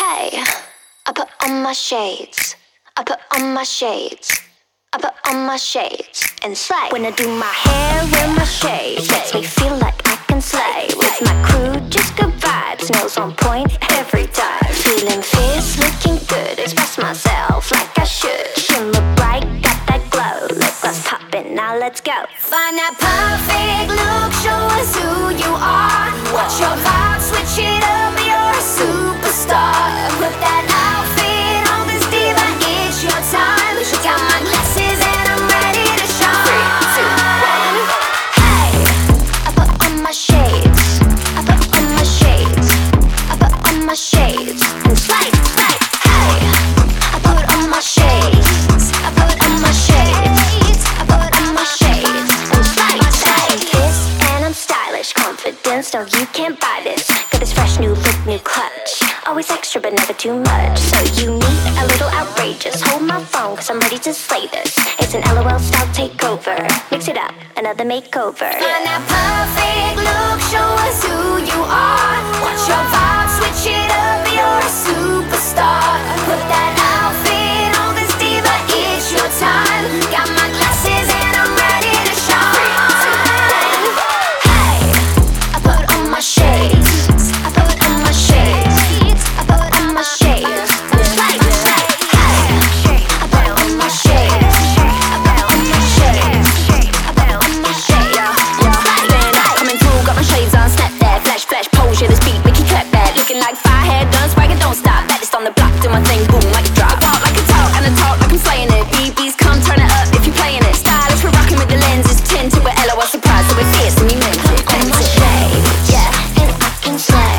Hey, I put on my shades. I put on my shades. I put on my shades and slay. When I do my hair, wear my shades. Makes me feel like I can slay. With my crew, just good vibes. Nails on point every time. Feeling fierce, looking good. Express myself like I should. Shimmer bright, got that glow. Lip gloss popping, now let's go. Find that perfect look, show us who you are. What's your vibe, switch it up, you're a superstar. Put that outfit on this diva, it's your time. Got my glasses and I'm ready to shine. 3, 2, 1. Hey, I put on my shades. I put on my shades. I put on my shades and slay, slay. Hey, I put on my shades. I put on my shades. I put on my shades and slay, slay. This and I'm stylish, confidence. No, you can't buy this. Got this fresh new look, new clutch. Always extra, but never too much. So you need a little outrageous. Hold my phone, cause I'm ready to slay this. It's an LOL style takeover. Mix it up, another makeover. Find that perfect look, show us who you are. What's your vibe, switch it up, you're a superstar. Put that outfit on this diva, it's your time. Got my glasses and I'm ready to shine. 3, 2, 1. Hey, I put on my shades. I put on my shades. I put on my shades. Slay, slay. Hey, I put on my shades. I put on my shades. I put on my shades. Stand up, coming through, got my shades on, snap that, flash, flash, pose, yeah, this beat, make you clap that. Looking like fire, done, swagger, don't stop. Baddest on the block, do my thing, boom, like a drop. I walk like a talk, and I talk like I'm slaying it. BBs come, turn it up if you're playing it. Stylish, we're rocking with the lenses, tinted with LOL surprise, so we're fierce and we meant it. On my shades, yeah, and I can slay.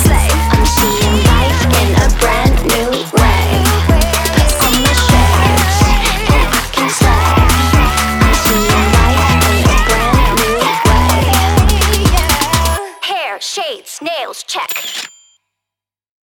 I'm seeing life in a brand new way. Put on my shades, and I can slay. I'm seeing life in a brand new way. Hair, shades, nails, check.